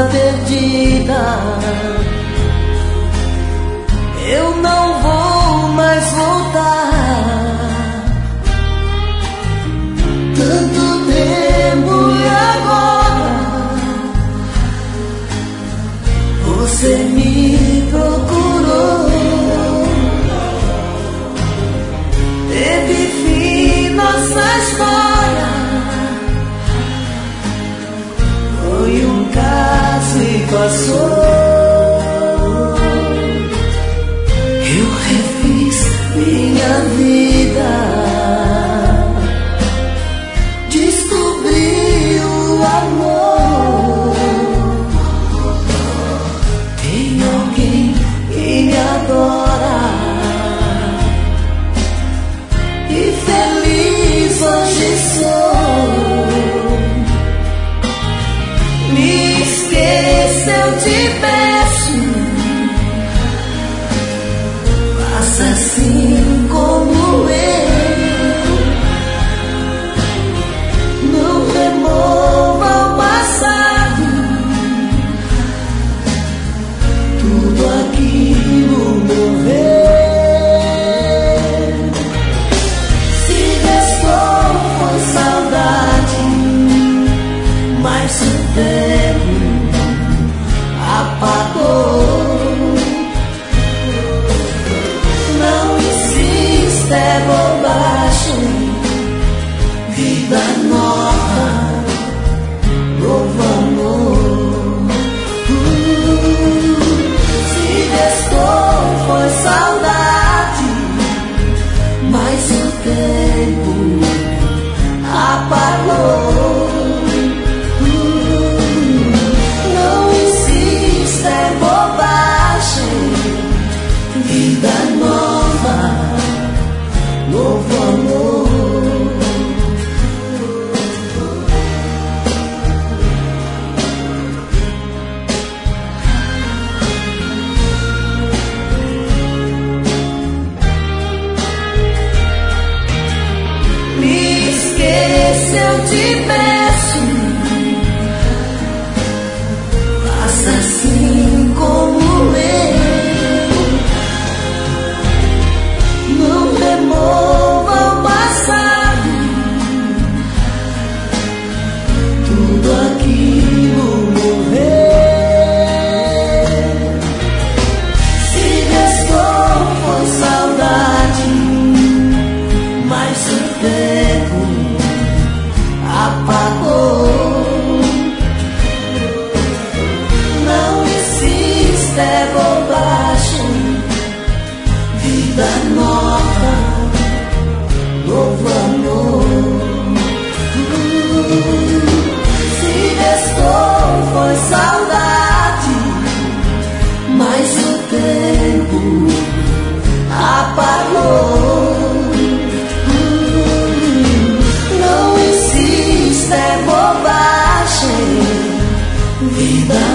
perdida. Eu não vou mais voltar. Tanto tempo e agora você me procurou. Teve fim nossa história. Foi um caso e passou. Eu refiz minha vida. Descobri o amor. Tem alguém que me adora. E feliz hoje sou. Me esqueça, eu te peço. Faça assim como eu. Não remova o passado. Tudo aquilo morreu. Se restou foi saudade, mas o tempo apagou. Não insista, é bobagem. Vida nova, novo amor. Se restou foi saudade, mas o tempo apagou. Não insista, é bobagem. Vida nova, novo amor. Me esqueça, eu te peço. Faça assim como eu. Não remova o passado. Tudo aquilo morreu. Se restou foi saudade, mas o tempo apagou. Não insista, é bobagem. Vida nova, novo amor. Se restou foi saudade, mas o tempo apagou. Não insista, é bobagem. Vida